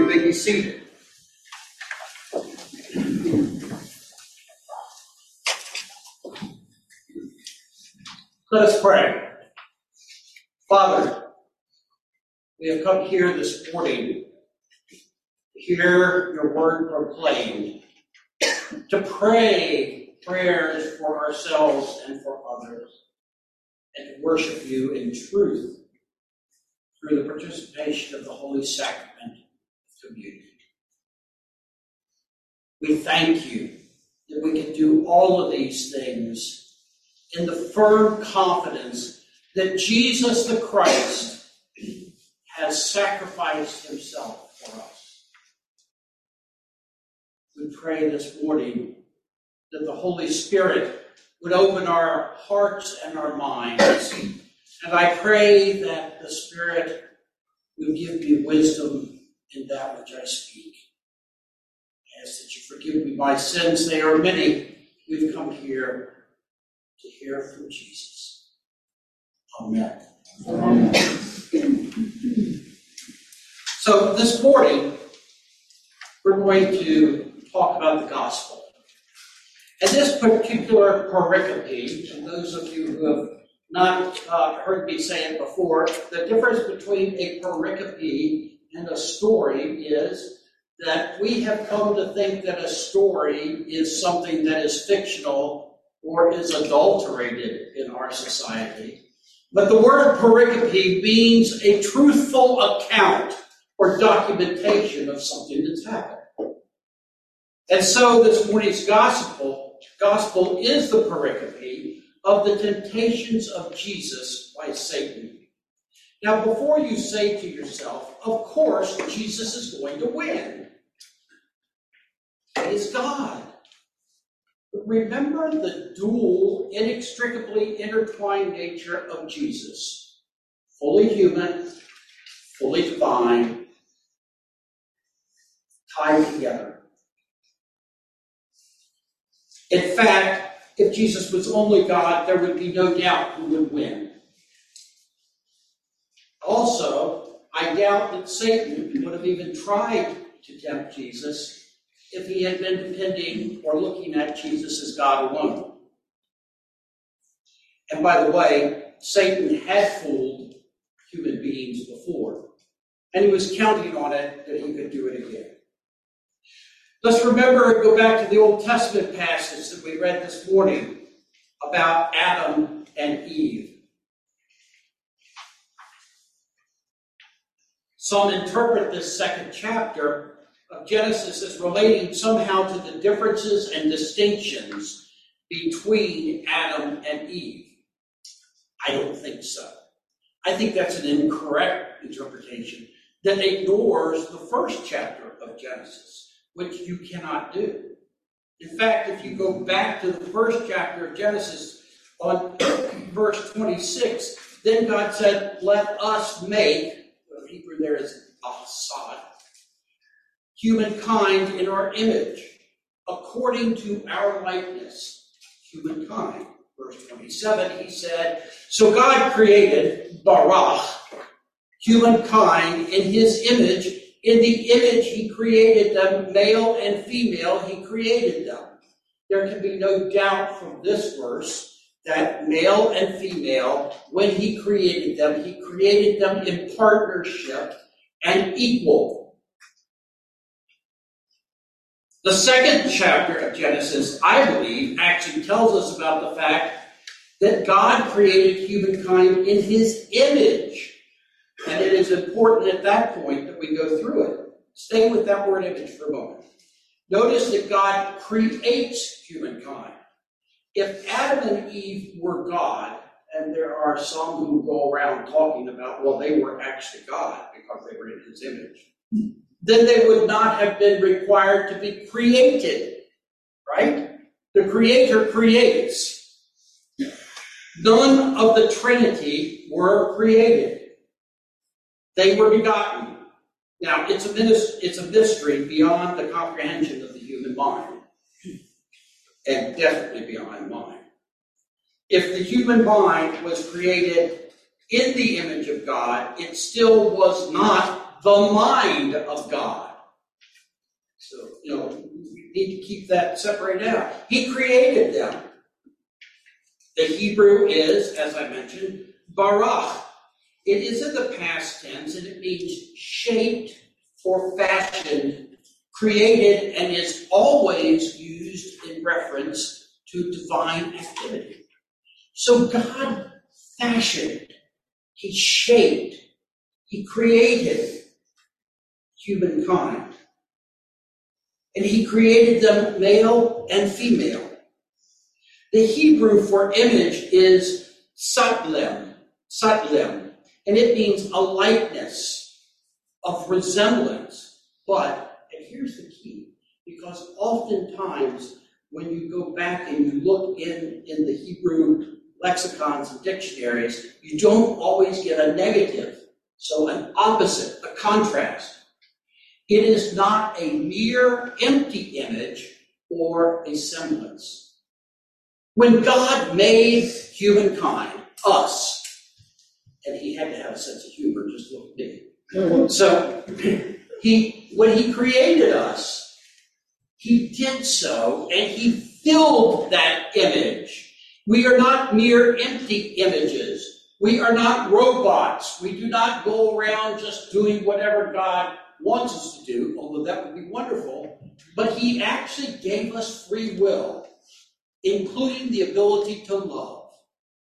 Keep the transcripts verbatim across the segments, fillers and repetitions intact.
may be seated. Let us pray. Father, we have come here this morning to hear your word proclaimed, to pray prayers for ourselves and for others, and to worship you in truth through the participation of the Holy Sacrament of Communion. We thank you that we can do all of these things in the firm confidence that Jesus the Christ has sacrificed himself for us. We pray this morning that the Holy Spirit would open our hearts and our minds. And I pray that the Spirit would give me wisdom in that which I speak. I ask that you forgive me my sins. They are many. We've come here to hear from Jesus. Amen. Amen. So this morning, we're going to talk about the gospel. And this particular pericope, and those of you who have not uh, heard me say it before, the difference between a pericope and a story is that we have come to think that a story is something that is fictional or is adulterated in our society. But the word pericope means a truthful account or documentation of something that's happened. And so this morning's gospel, gospel is the pericope of the temptations of Jesus by Satan. Now, before you say to yourself, of course, Jesus is going to win. He is God. But remember the dual, inextricably intertwined nature of Jesus. Fully human, fully divine, tied together. In fact, if Jesus was only God, there would be no doubt who would win. Also, I doubt that Satan would have even tried to tempt Jesus if he had been depending or looking at Jesus as God alone. And by the way, Satan had fooled human beings before, and he was counting on it that he could do it again. Let's remember and go back to the Old Testament passage that we read this morning about Adam and Eve. Some interpret this second chapter of Genesis as relating somehow to the differences and distinctions between Adam and Eve. I don't think so. I think that's an incorrect interpretation that ignores the first chapter of Genesis, which you cannot do. In fact, if you go back to the first chapter of Genesis on verse twenty-six, then God said, let us make, the Hebrew there is asad, humankind in our image, according to our likeness, humankind. Verse twenty-seven, he said, so God created, barach, humankind in his image. In the image he created them, male and female, he created them. There can be no doubt from this verse that male and female, when he created them, he created them in partnership and equal. The second chapter of Genesis, I believe, actually tells us about the fact that God created humankind in his image. And it is important at that point that we go through it. Stay with that word image for a moment. Notice that God creates humankind. If Adam and Eve were God, and there are some who go around talking about, well, they were actually God because they were in his image, then they would not have been required to be created, right? The Creator creates. None of the Trinity were created. They were begotten. Now, it's a, it's a mystery beyond the comprehension of the human mind, and definitely beyond mine. If the human mind was created in the image of God, it still was not the mind of God. So, you know, we need to keep that separated out. He created them. The Hebrew is, as I mentioned, barach. It is in the past tense, and it means shaped or fashioned, created, and is always used in reference to divine activity. So God fashioned, He shaped, He created humankind. And He created them male and female. The Hebrew for image is satlem, satlem, and it means a likeness of resemblance. But, and here's the key, because oftentimes when you go back and you look in, in the Hebrew lexicons and dictionaries, you don't always get a negative. So an opposite, a contrast. It is not a mere empty image or a semblance. When God made humankind, us, and He had to have a sense of humor, just look at me. So, he, when He created us, He did so, and He filled that image. We are not mere empty images. We are not robots. We do not go around just doing whatever God wants us to do, although that would be wonderful. But He actually gave us free will, including the ability to love.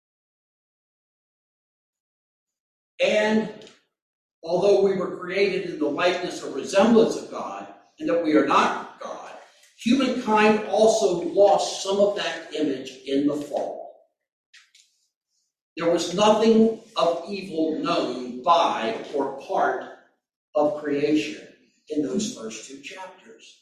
And although we were created in the likeness or resemblance of God, and that we are not God, humankind also lost some of that image in the fall. There was nothing of evil known by or part of creation in those first two chapters.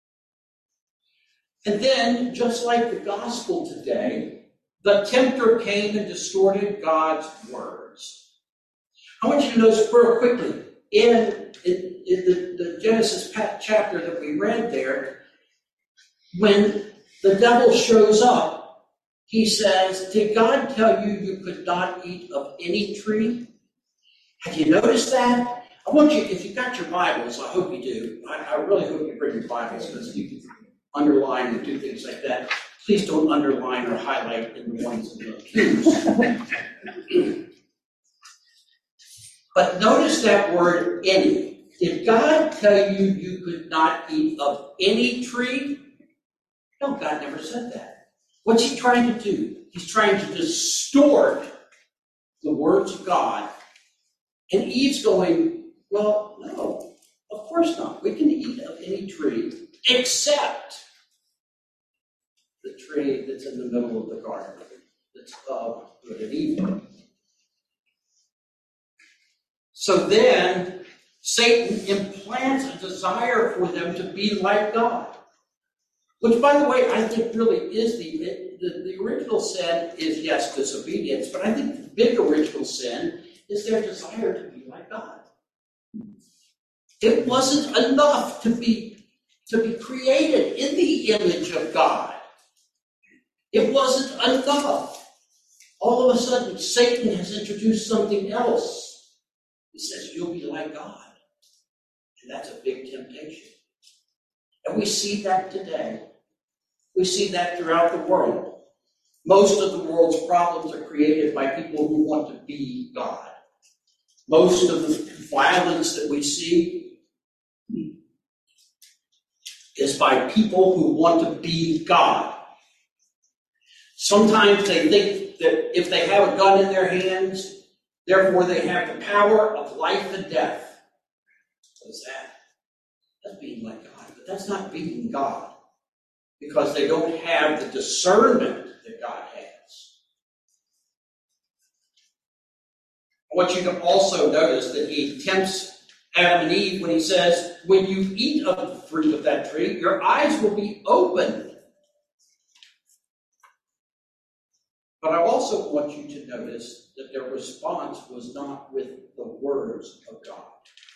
And then, just like the gospel today, the tempter came and distorted God's words. I want you to notice real quickly, in, in, in the, the Genesis chapter that we read there, when the devil shows up, he says, did God tell you you could not eat of any tree? Have you noticed that? I want you, if you've got your Bibles, I hope you do. I, I really hope you bring your Bibles, because you can underline and do things like that. Please don't underline or highlight in the ones in the pews. But notice that word, any. Did God tell you you could not eat of any tree? No, God never said that. What's He trying to do? He's trying to distort the words of God. And Eve's going, well, no, of course not. We can eat of any tree except the tree that's in the middle of the garden, that's of good and evil. So then, Satan implants a desire for them to be like God. Which, by the way, I think really is the, the, the original sin is, yes, disobedience, but I think the big original sin is their desire to be like God. It wasn't enough to be, to be created in the image of God. It wasn't enough. All of a sudden, Satan has introduced something else. He says, you'll be like God. And that's a big temptation. And we see that today. We see that throughout the world. Most of the world's problems are created by people who want to be God. Most of the violence that we see is by people who want to be God. Sometimes they think that if they have a gun in their hands, therefore they have the power of life and death. What is that? That's being like God, but that's not being God. Because they don't have the discernment that God has. I want you to also notice that He tempts Adam and Eve when He says, when you eat of the fruit of that tree, your eyes will be opened. But I also want you to notice that their response was not with the words of God.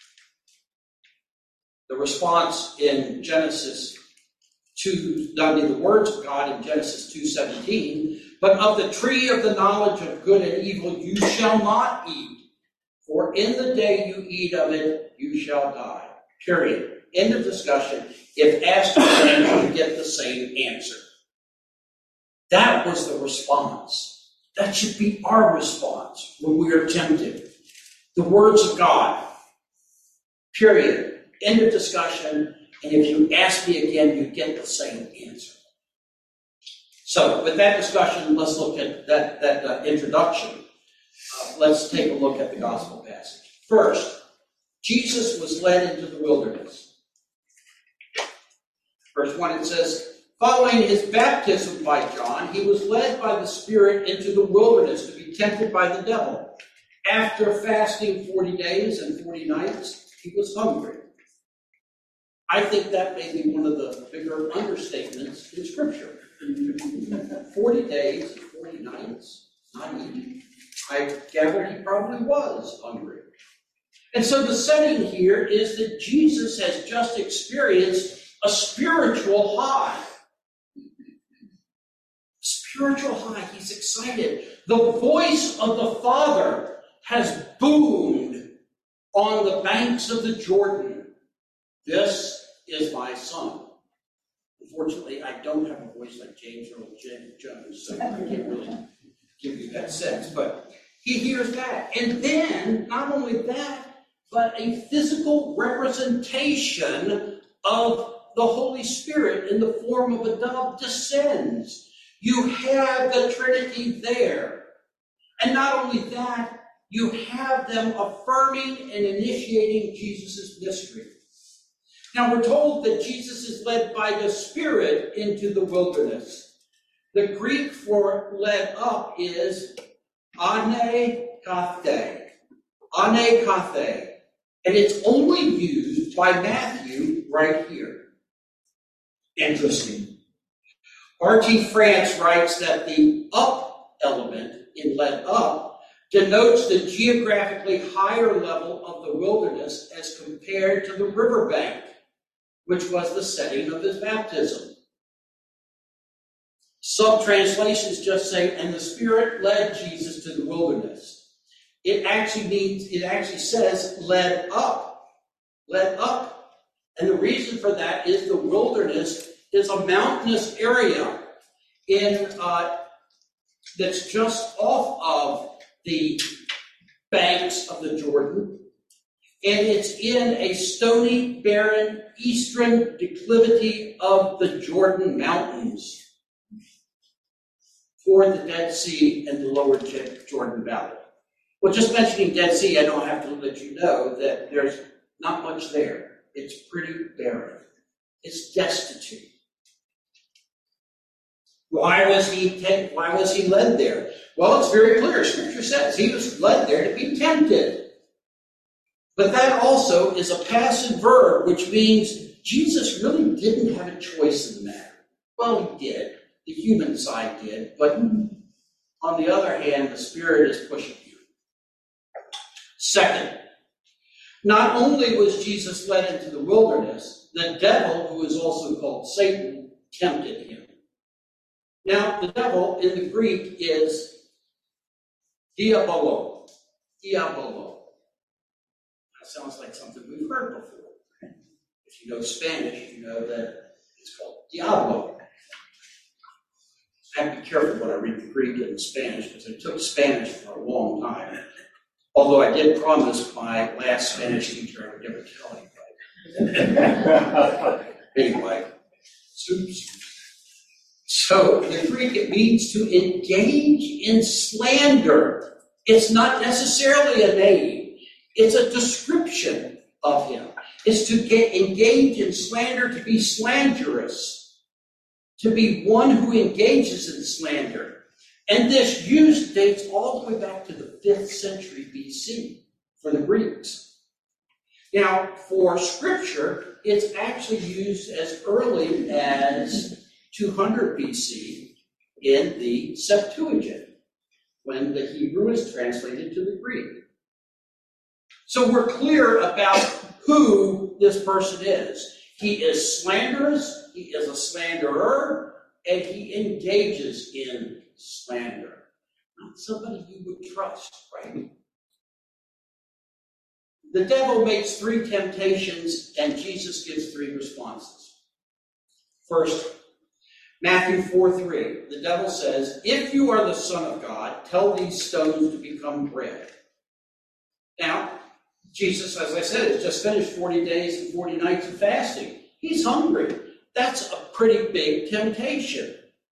The response in Genesis two, not in the words of God in Genesis two seventeen, but of the tree of the knowledge of good and evil you shall not eat, for in the day you eat of it, you shall die. Period. End of discussion. If asked again, you get the same answer. That was the response. That should be our response when we are tempted. The words of God. Period. End of discussion. And if you ask me again, you get the same answer. So, with that discussion, let's look at that, that uh, introduction. Uh, let's take a look at the gospel passage. First, Jesus was led into the wilderness. Verse one, it says, following his baptism by John, he was led by the Spirit into the wilderness to be tempted by the devil. After fasting forty days and forty nights, he was hungry. I think that may be one of the bigger understatements in Scripture. forty days and forty nights, not eating. I gather he probably was hungry. And so the setting here is that Jesus has just experienced a spiritual high. Spiritual high. He's excited. The voice of the Father has boomed on the banks of the Jordan. This is my son. Unfortunately, I don't have a voice like James Earl Jones, so I can't really give you that sense. But he hears that. And then, not only that, but a physical representation of the Holy Spirit in the form of a dove descends. You have the Trinity there. And not only that, you have them affirming and initiating Jesus' mystery. Now, we're told that Jesus is led by the Spirit into the wilderness. The Greek for led up is anekathe. Anekathe. And it's only used by Matthew right here. Interesting. R T France writes that the up element in led up denotes the geographically higher level of the wilderness as compared to the riverbank, which was the setting of his baptism. Some translations just say, and the Spirit led Jesus to the wilderness. It actually means, it actually says, led up. Led up. And the reason for that is the wilderness is a mountainous area in uh, that's just off of the banks of the Jordan. And it's in a stony, barren, eastern declivity of the Jordan Mountains toward the Dead Sea and the lower Jordan Valley. Well, just mentioning Dead Sea, I don't have to let you know that there's not much there. It's pretty barren. It's destitute. Why was he te- why was he led there? Well, it's very clear. Scripture says he was led there to be tempted. But that also is a passive verb, which means Jesus really didn't have a choice in the matter. Well, he did. The human side did. But on the other hand, the Spirit is pushing you. Second, not only was Jesus led into the wilderness, the devil, who is also called Satan, tempted him. Now, the devil in the Greek is diabolo. Diabolo. That sounds like something we've heard before. If you know Spanish, you know that it's called diablo. I have to be careful when I read the Greek and the Spanish, because I took Spanish for a long time. Although I did promise my last Spanish teacher I would never tell anybody. Anyway, oops. So the Greek, it means to engage in slander. It's not necessarily a name. It's a description of him. It's to get engage in slander, to be slanderous, to be one who engages in slander. And this use dates all the way back to the fifth century B C for the Greeks. Now, for Scripture, it's actually used as early as two hundred B C in the Septuagint, when the Hebrew is translated to the Greek. So we're clear about who this person is. He is slanderous, he is a slanderer, and he engages in slander. Not somebody you would trust, right? The devil makes three temptations, and Jesus gives three responses. First, Matthew four three. The devil says, if you are the Son of God, tell these stones to become bread. Now, Jesus, as I said, has just finished forty days and forty nights of fasting. He's hungry. That's a pretty big temptation.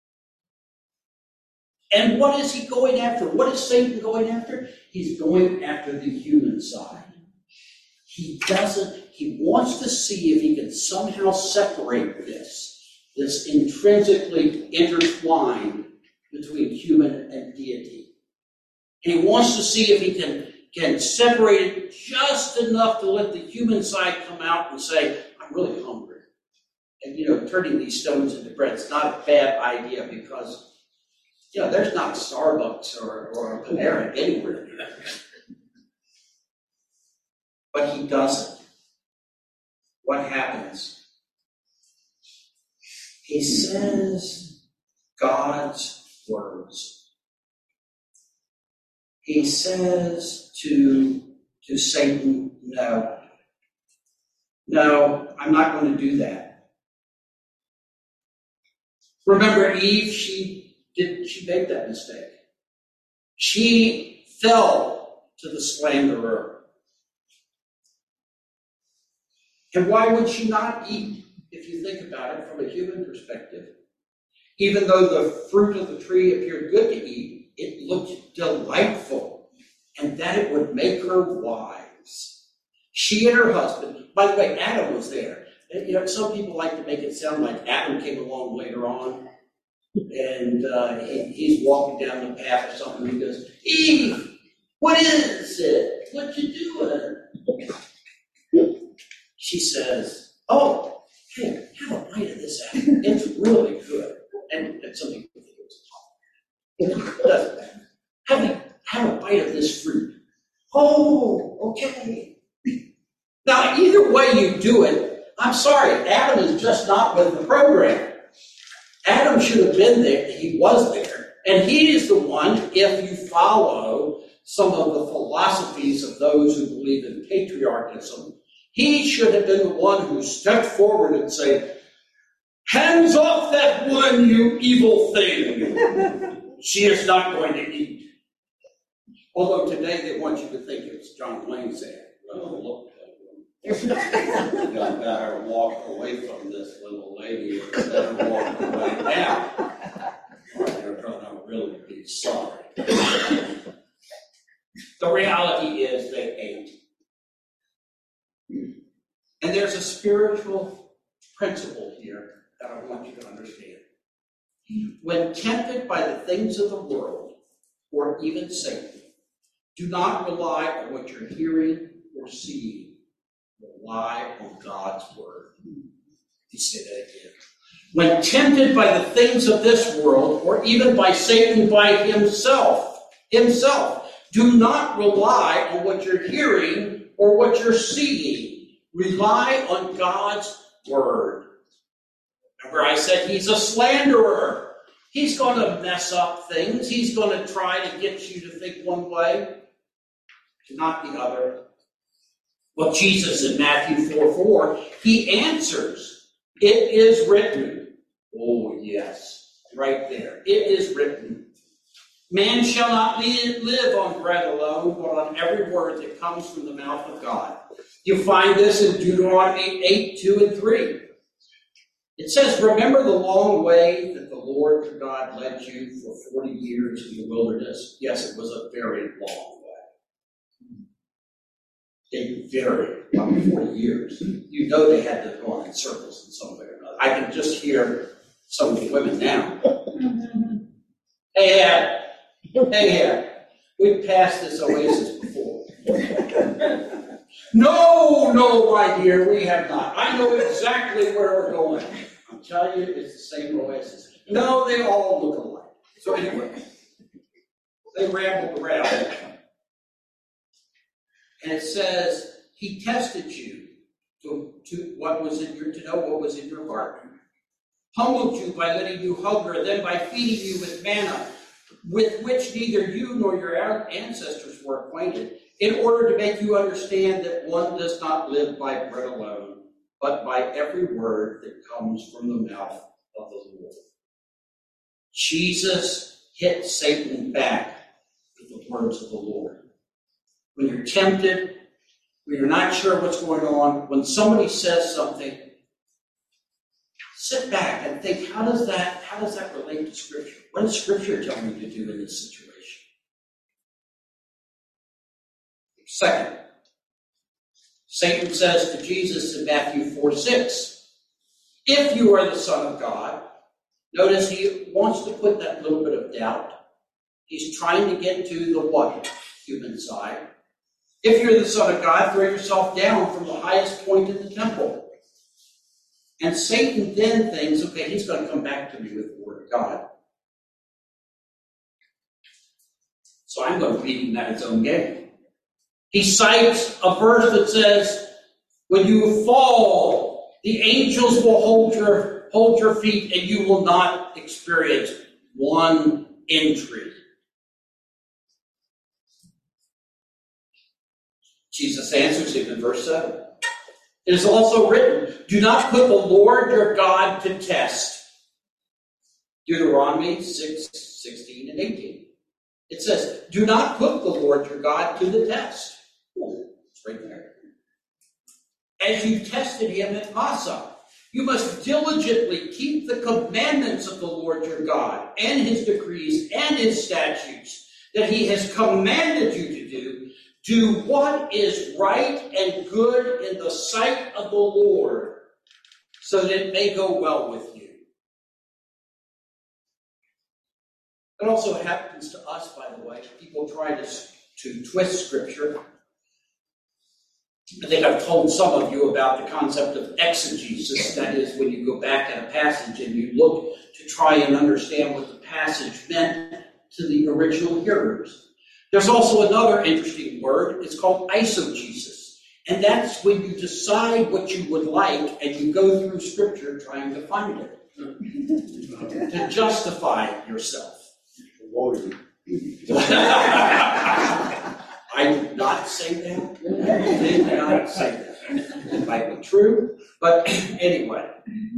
And what is he going after? What is Satan going after? He's going after the human side. He doesn't, he wants to see if he can somehow separate this, this intrinsically intertwined between human and deity. And he wants to see if he can, can separate it just enough to let the human side come out and say, I'm really hungry. And, you know, turning these stones into bread is not a bad idea because, you know, there's not a Starbucks or, or a Panera anywhere near there. But he doesn't. What happens? He says God's words. He says to, to Satan, no. No, I'm not going to do that. Remember Eve, she did she made that mistake. She fell to the slanderer. And why would she not eat, if you think about it from a human perspective? Even though the fruit of the tree appeared good to eat, it looked delightful, and that it would make her wise. She and her husband, by the way, Adam was there. You know, some people like to make it sound like Adam came along later on, and uh, he, he's walking down the path or something, and he goes, Eve, what is it? What you doing? She says, oh, hey, have a bite of this apple. It's really good. And, and some people think it was a pop. It doesn't matter. Have a, have a bite of this fruit. Oh, okay. Now, either way you do it, I'm sorry, Adam is just not with the program. Adam should have been there. He was there. And he is the one, if you follow some of the philosophies of those who believe in patriarchism, he should have been the one who stepped forward and said, hands off that woman, you evil thing. She is not going to eat. Although today they want you to think it's John Wayne saying, well, look, I got her walk away from this little lady and let her walk away now. Or they're going to really be sorry. The reality is they ate. And there's a spiritual principle here that I want you to understand. When tempted by the things of the world, or even Satan, do not rely on what you're hearing or seeing. Rely on God's word. You say that again. When tempted by the things of this world, or even by Satan by himself, himself, do not rely on what you're hearing or what you're seeing. Rely on God's word. Remember I said he's a slanderer. He's going to mess up things. He's going to try to get you to think one way, not the other. Well, Jesus in Matthew four four, he answers, it is written. Oh, yes, right there. It is written. Man shall not live on bread alone, but on every word that comes from the mouth of God. You find this in Deuteronomy eight, two, and three. It says, remember the long way that the Lord your God led you for forty years in the wilderness? Yes, it was a very long way. A very, about forty years. You know they had to go on in circles in some way or another. I can just hear some of the women now. Hey, uh, hey, uh, we've passed this oasis before. No, no, my dear, we have not. I know exactly where we're going. I'm telling you, it's the same oasis. No, they all look alike. So anyway, they rambled around. And it says, he tested you to, to what was in your to know what was in your heart. Humbled you by letting you hunger, and then by feeding you with manna, with which neither you nor your ancestors were acquainted, in order to make you understand that one does not live by bread alone, but by every word that comes from the mouth of the Lord. Jesus hit Satan back with the words of the Lord. When you're tempted, when you're not sure what's going on, when somebody says something, sit back and think, how does that, how does that relate to Scripture? What does Scripture tell me to do in this situation? Second, Satan says to Jesus in Matthew four six, if you are the Son of God, notice he wants to put that little bit of doubt. He's trying to get to the what? Human side. If you're the Son of God, throw yourself down from the highest point in the temple. And Satan then thinks, okay, he's going to come back to me with the Word of God. So I'm going to beat him at his own game. He cites a verse that says, when you fall, the angels will hold your, hold your feet and you will not experience one injury. Jesus answers him in verse seven. It is also written, do not put the Lord your God to test. Deuteronomy six, sixteen and eighteen. It says, do not put the Lord your God to the test. Oh, it's right there. As you tested him at Massah, you must diligently keep the commandments of the Lord your God and his decrees and his statutes that he has commanded you to do. Do what is right and good in the sight of the Lord, so that it may go well with you. It also happens to us, by the way. People try to, to twist Scripture. I think I've told some of you about the concept of exegesis. That is, when you go back at a passage and you look to try and understand what the passage meant to the original hearers. There's also another interesting word. It's called eisegesis. And that's when you decide what you would like and you go through Scripture trying to find it. To justify yourself. I did not say that. I did not say that. It might be true. But anyway.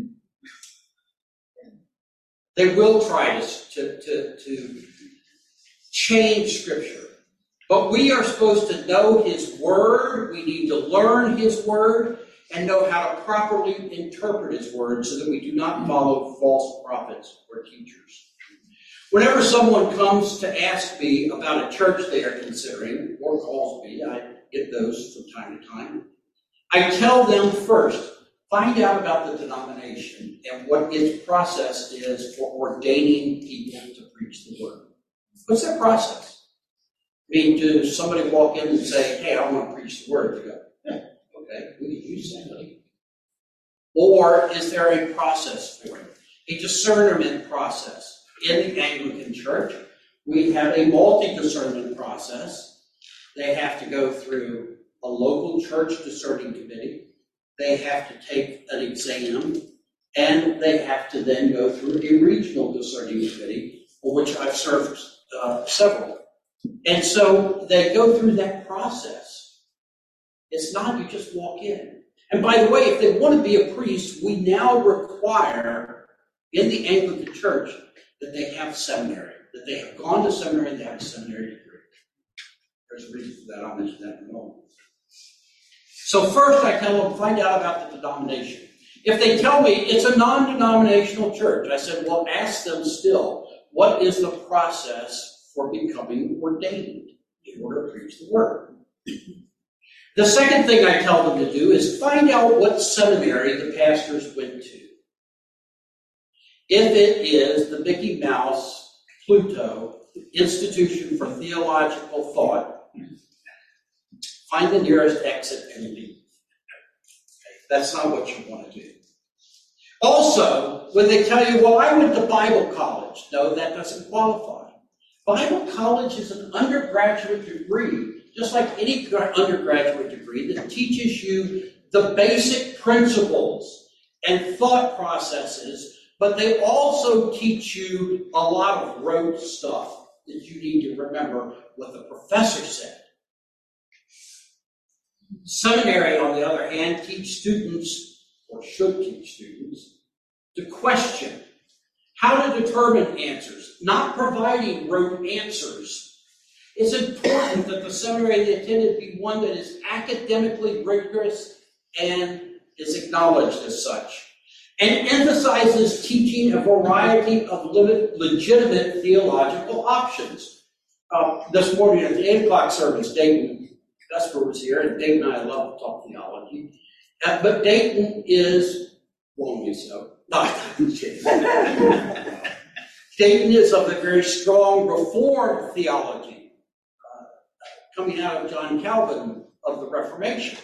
They will try to, to, to, to change Scripture. But we are supposed to know His Word. We need to learn His Word and know how to properly interpret His Word so that we do not follow false prophets or teachers. Whenever someone comes to ask me about a church they are considering, or calls me, I get those from time to time, I tell them first, find out about the denomination and what its process is for ordaining people to preach the Word. What's that process? I mean, does somebody walk in and say, hey, I want to preach the Word? They go, yeah, okay, we can use somebody. Or is there a process for it? A discernment process. In the Anglican Church, we have a multi-discernment process. They have to go through a local church discerning committee. They have to take an exam. And they have to then go through a regional discerning committee, for which I've served uh, several. And so they go through that process. It's not you just walk in. And by the way, if they want to be a priest, we now require in the Anglican Church that they have seminary, that they have gone to seminary and they have a seminary degree. There's a reason for that. I'll mention that in a moment. So first I tell them, find out about the denomination. If they tell me it's a non-denominational church, I said, well, ask them still, what is the process for becoming ordained in order to preach the Word? The second thing I tell them to do is find out what seminary the pastors went to. If it is the Mickey Mouse, Pluto, Institution for Theological Thought, find the nearest exit and leave. Okay, that's not what you want to do. Also, when they tell you, well, I went to Bible college, no, that doesn't qualify. Bible college is an undergraduate degree, just like any undergraduate degree that teaches you the basic principles and thought processes. But they also teach you a lot of rote stuff that you need to remember what the professor said. Seminary, on the other hand, teach students, or should teach students, to question how to determine answers, not providing rote answers. It's important that the seminary they attended be one that is academically rigorous and is acknowledged as such, and emphasizes teaching a variety of legitimate theological options. Uh, this morning at the eight o'clock service, Dayton Vesper was here, and Dayton and I love to talk theology. Uh, but Dayton is, wrongly so, not Dayton is of a very strong Reformed theology, uh, coming out of John Calvin of the Reformation.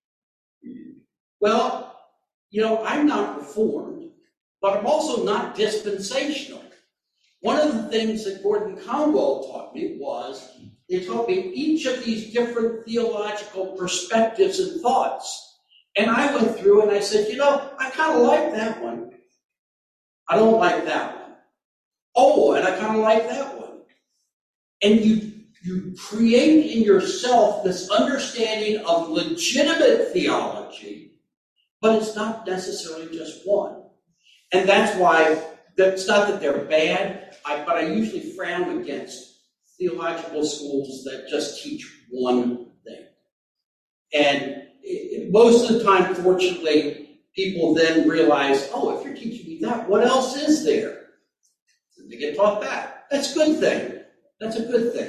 Well, you know, I'm not Reformed, but I'm also not dispensational. One of the things that Gordon Conwell taught me was, he taught me each of these different theological perspectives and thoughts. And I went through and I said, you know, I kind of like that one. I don't like that one. Oh, and I kind of like that one. And you, you create in yourself this understanding of legitimate theology, but it's not necessarily just one. And that's why, it's not that they're bad, I, but I usually frown against theological schools that just teach one thing. And it, it, most of the time, fortunately, people then realize, oh, if you're teaching me that, what else is there? And they get taught that. That's a good thing. That's a good thing.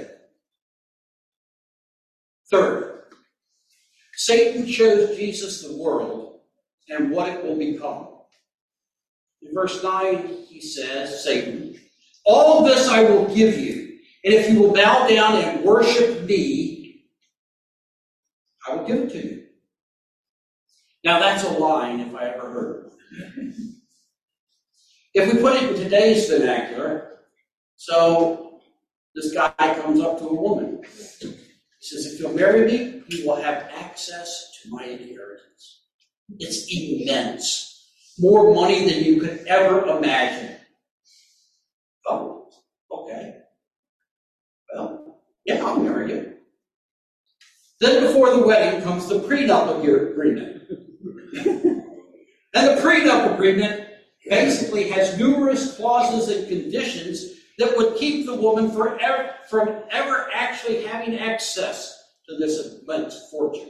Third, Satan shows Jesus the world and what it will become. In verse nine, he says, Satan, all this I will give you, and if you will bow down and worship me, I will give it to you. Now that's a line if I ever heard it. If we put it in today's vernacular, so this guy comes up to a woman. He says, if you'll marry me, you will have access to my inheritance. It's immense. More money than you could ever imagine. Oh, okay. Well, yeah, I'll marry you. Then before the wedding comes the prenup agreement. And the prenup agreement basically has numerous clauses and conditions that would keep the woman forever, from ever actually having access to this immense fortune.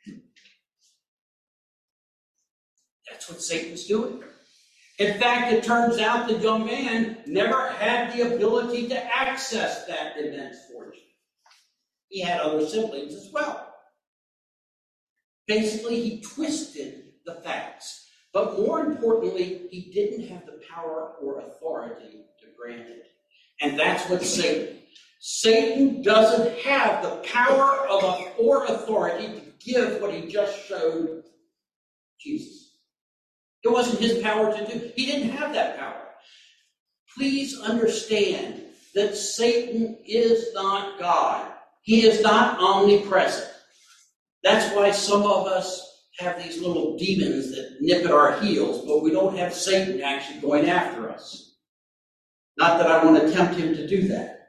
That's what Satan's doing. In fact, it turns out the young man never had the ability to access that immense fortune. He had other siblings as well. Basically, he twisted the facts. But more importantly, he didn't have the power or authority to grant it. And that's what Satan. Satan doesn't have the power of or authority to give what he just showed Jesus. It wasn't his power to do. He didn't have that power. Please understand that Satan is not God. He is not omnipresent. That's why some of us have these little demons that nip at our heels, but we don't have Satan actually going after us. Not that I want to tempt him to do that.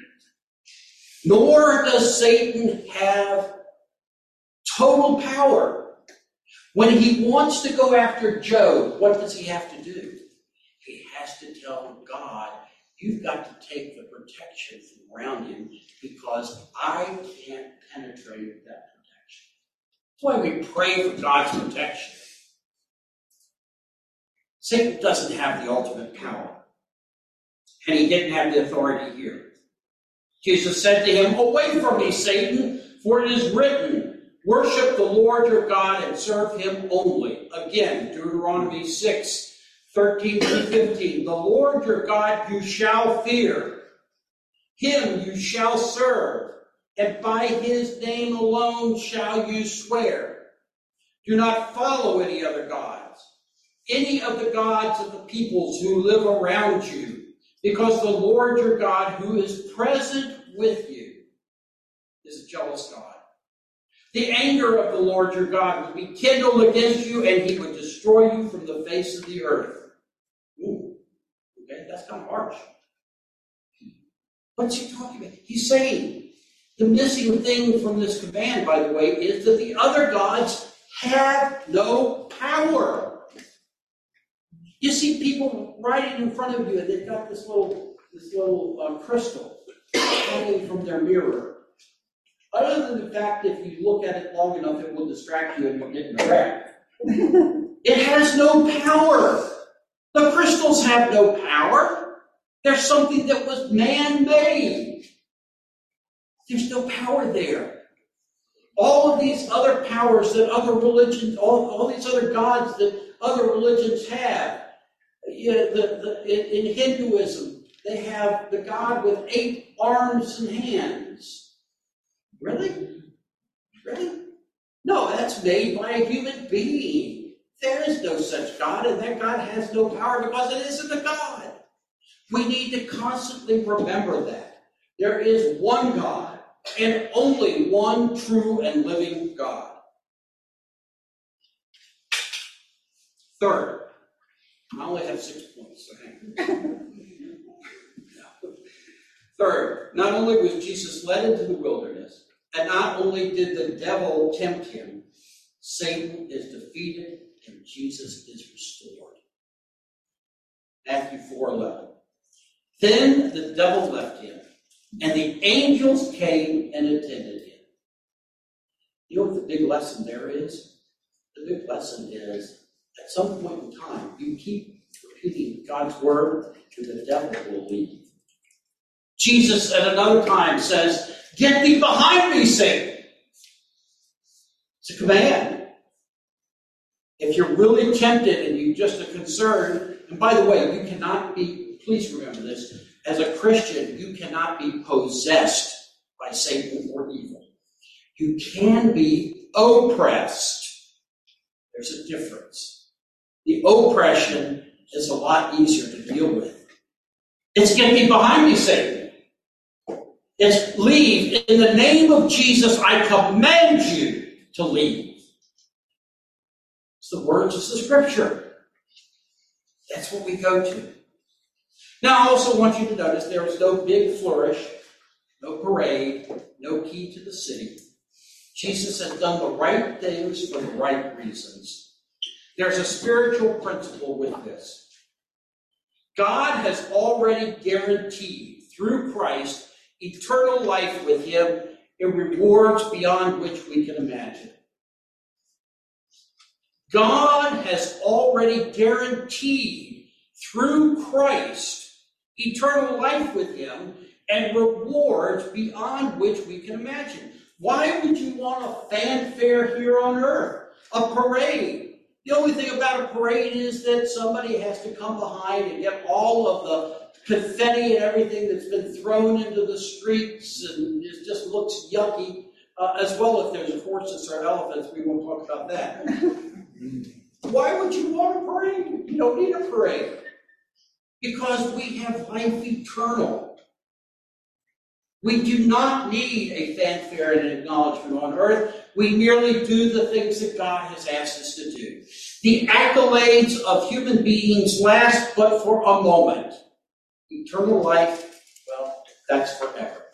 Nor does Satan have total power. When he wants to go after Job, what does he have to do? He has to tell God, you've got to take the protection from around him because I can't penetrate that protection. That's why we pray for God's protection. Satan doesn't have the ultimate power. And he didn't have the authority here. Jesus said to him, away from me, Satan, for it is written, worship the Lord your God and serve him only. Again, Deuteronomy six, thirteen through fifteen. The Lord your God you shall fear. Him you shall serve. And by his name alone shall you swear. Do not follow any other gods. Any of the gods of the peoples who live around you. Because the Lord your God who is present with you is a jealous God. The anger of the Lord your God would be kindled against you, and he would destroy you from the face of the earth. Ooh, okay, that's kind of harsh. What's he talking about? He's saying, The missing thing from this command, by the way, is that the other gods have no power. You see people riding in front of you, and they've got this little, this little uh, crystal hanging from their mirror. Other than the fact that if you look at it long enough, it will distract you and you'll get in a wreck. It has no power. The crystals have no power. They're something that was man-made. There's no power there. All of these other powers that other religions, all, all these other gods that other religions have, you know, the, the, in, in Hinduism, they have the god with eight arms and hands. Really? Really? No, that's made by a human being. There is no such God, and that God has no power because it isn't a God. We need to constantly remember that. There is one God, and only one true and living God. Third, I only have six points, so hang on. Third, not only was Jesus led into the wilderness, and not only did the devil tempt him, Satan is defeated and Jesus is restored. Matthew four eleven. Then the devil left him, and the angels came and attended him. You know what the big lesson there is? The big lesson is, at some point in time, you keep repeating God's word, and the devil will leave. Jesus at another time says, "Get thee behind me, Satan." It's a command. If you're really tempted and you just are concerned, and by the way, you cannot be, please remember this, as a Christian, you cannot be possessed by Satan or evil. You can be oppressed. There's a difference. The oppression is a lot easier to deal with. It's "Get thee behind me, Satan." It's "Leave. In the name of Jesus, I command you to leave." It's the words of the scripture. That's what we go to. Now, I also want you to notice there is no big flourish, no parade, no key to the city. Jesus has done the right things for the right reasons. There's a spiritual principle with this. God has already guaranteed, through Christ, eternal life with him and rewards beyond which we can imagine. God has already guaranteed, through Christ, eternal life with him and rewards beyond which we can imagine. Why would you want a fanfare here on earth? A parade? The only thing about a parade is that somebody has to come behind and get all of the confetti and everything that's been thrown into the streets, and it just looks yucky. Uh, as well, if there's horses or elephants, we won't talk about that. Why would you want a parade? You don't need a parade. Because we have life eternal. We do not need a fanfare and an acknowledgement on earth. We merely do the things that God has asked us to do. The accolades of human beings last but for a moment. Eternal life, well, that's forever.